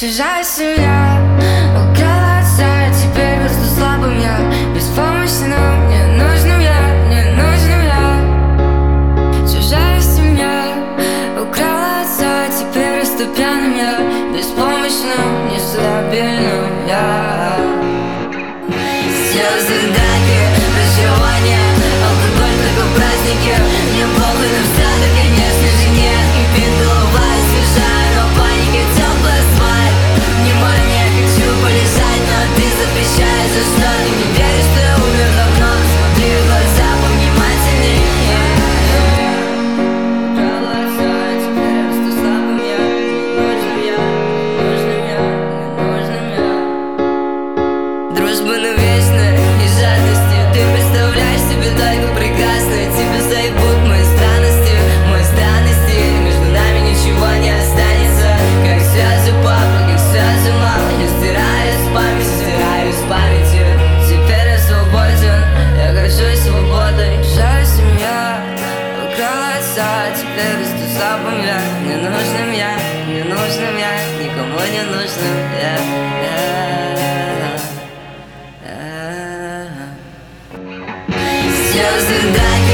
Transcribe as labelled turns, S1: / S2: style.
S1: Чужая семья украла отца, теперь расту слабым я, беспомощным, мне нужным я. Чужая семья украла отца, теперь расту пьяным я, беспомощным, нестабильным я. Слезы, драки, разочарования, алкоголь только в празднике. Мне похуй на все, да конечно же нет. И пиндова свежая, но паники теплая сваль. Внимание, хочу полежать, но ты запрещаешь. За что ты не веришь, что я умер давно? Смотри в глаза повнимательнее. Украла отца, теперь расту слабым я, нужным я. Дружба навечная и жадностью. Ты представляешь себе только прекрасное. Тебе заебут мои странности. Между нами ничего не останется. Как связи папа, как связи мама. Я стираю из памяти. Теперь я свободен, я горжусь свободой. Жаль, семья украла отца, теперь расту слабым я, ненужным я, никому не нужным я. Слезы, драки,